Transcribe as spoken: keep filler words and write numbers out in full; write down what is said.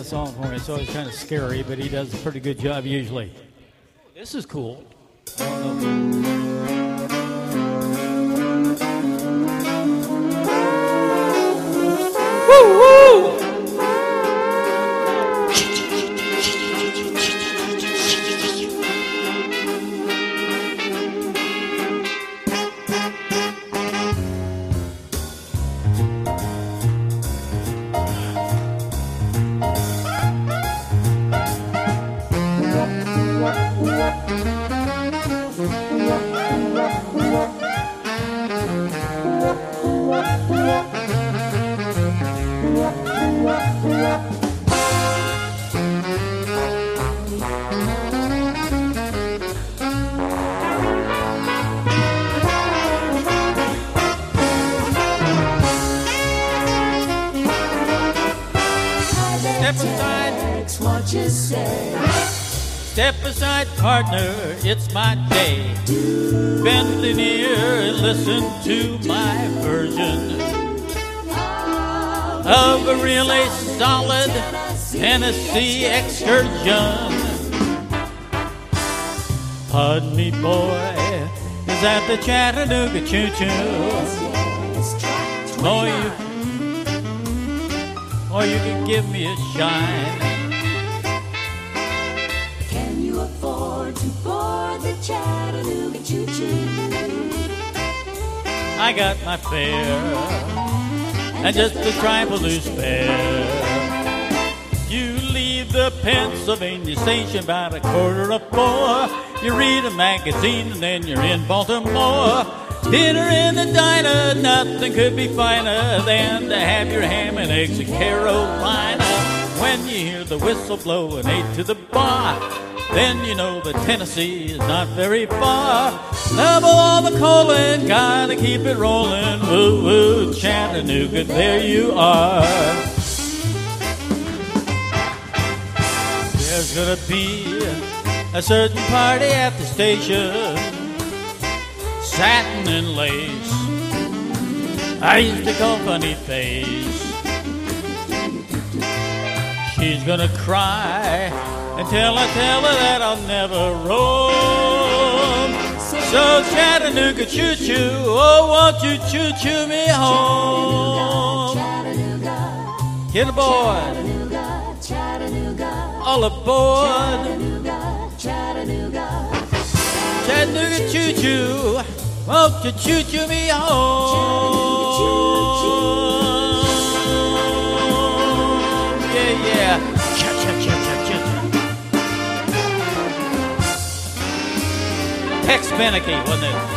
song for me. It's always kind of scary, but he does a pretty good job usually. This is cool. I don't know. Woo woo! Step aside, what you say. Step aside, partner, it's my day. Bend an ear and listen to my version of a really solid Tennessee excursion. Pardon me, boy, is that the Chattanooga choo-choo? Oh, you Or you can give me a shine. Can you afford to board the Chattanooga choo-choo? I got my fare and just a trifle to spare. You leave the Pennsylvania station about a quarter of four. You read a magazine and then you're in Baltimore. Dinner in the diner, nothing could be finer than to have your ham and eggs in Carolina. When you hear the whistle blow and eight to the bar, then you know that Tennessee is not very far. Level all the coaling, gotta keep it rolling. Woo woo, Chattanooga, there you are. There's gonna be a certain party at the station. Satin and lace, I used to call funny face. She's gonna cry until I tell her that I'll never roam. So Chattanooga choo-choo, oh won't you choo-choo me home? Get aboard, all aboard. Chattanooga choo-choo, won't you choo-choo me home? Yeah, yeah. Tex Beneke, wasn't it?